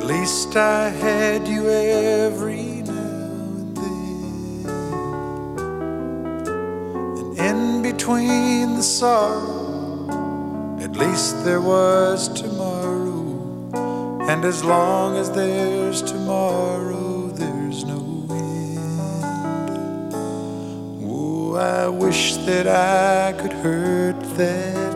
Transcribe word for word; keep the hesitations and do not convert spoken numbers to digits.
least I had you every now and then. And in between the sorrow, at least there was tomorrow. And as long as there's tomorrow, there's no end. Oh, I wish that I could hurt that